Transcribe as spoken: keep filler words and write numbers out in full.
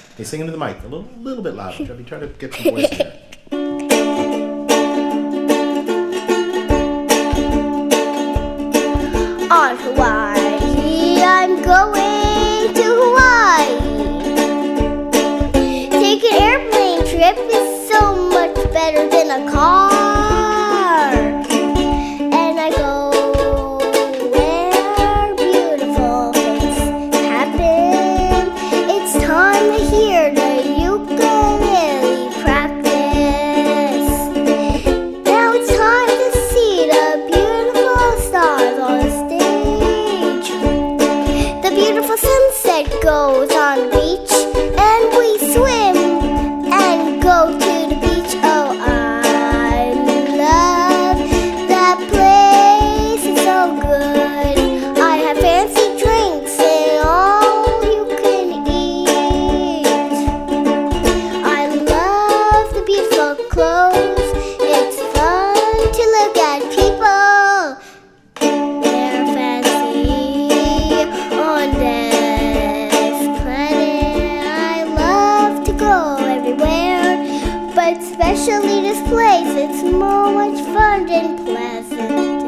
Hey, sing into the mic a little, little bit louder. Try to try to get some voice in there. On Hawaii, I'm going to Hawaii. Take an airplane trip is so much better than a car. And I go where beautiful things happen. It's time to hear the ukulele practice. Now it's time to see the beautiful stars on the stage. The beautiful sunset goes on the beach, and we swim and go to the beach. Oh, I love that place, it's so good. I have fancy drinks and all you can eat. I love the beautiful clothes. It's fun to look at people. They're fancy on this planet. I love to go everywhere, but especially this place. It's more much fun than pleasant.